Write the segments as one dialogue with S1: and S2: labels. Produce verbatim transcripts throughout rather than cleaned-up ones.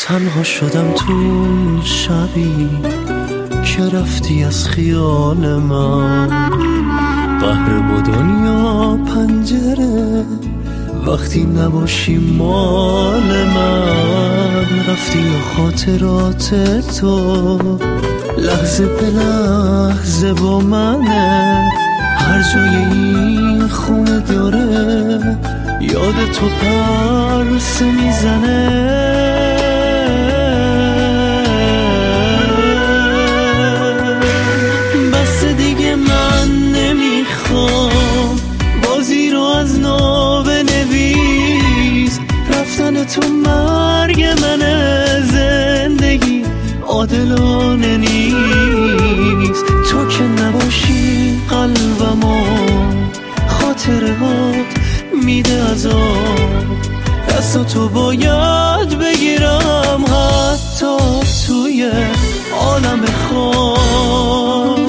S1: تنها شدم تو شبی که رفتی از خیال من. قهر با دنیا پنجره وقتی نباشی مال من. رفتی و خاطرات تو لحظه به لحظه با منه. هر جای این خونه داره یاد تو پرسه میزنه. بس دیگه من نمیخوام بازی رو از نو بنویس. رفتن تو مرگ منه، زندگی عادلانه نیست. تو که نباشی قلبمو خاطرات میده عذاب. دست تو باید بگیرم حتی توی عالم خواب.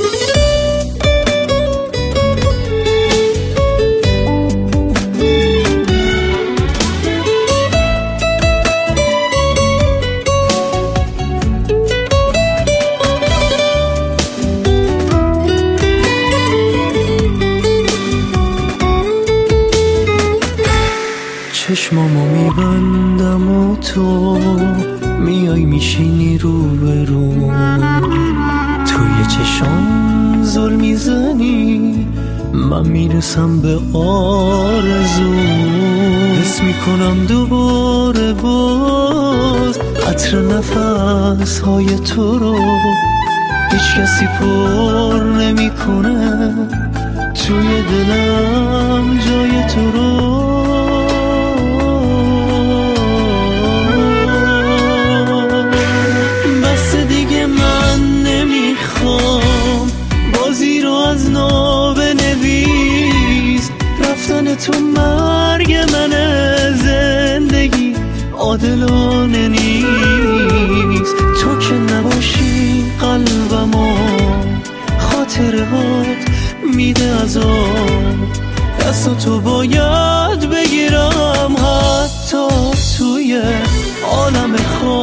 S1: چشمامو میبندم و تو میای میشینی رو به رو. توی چشام زل میزنی من میرسم به آرزو. حس میکنم دوباره باز عطر نفس های تو رو. هیچ کسی پر نمیکنه توی دلم جای تو رو. بازی رو از نو بنویس. رفتن تو مرگ منه، زندگی عادلانه نیست. تو که نباشی قلبمو خاطرات میده عذاب. دست تو باید بگیرم حتی توی عالم خواب.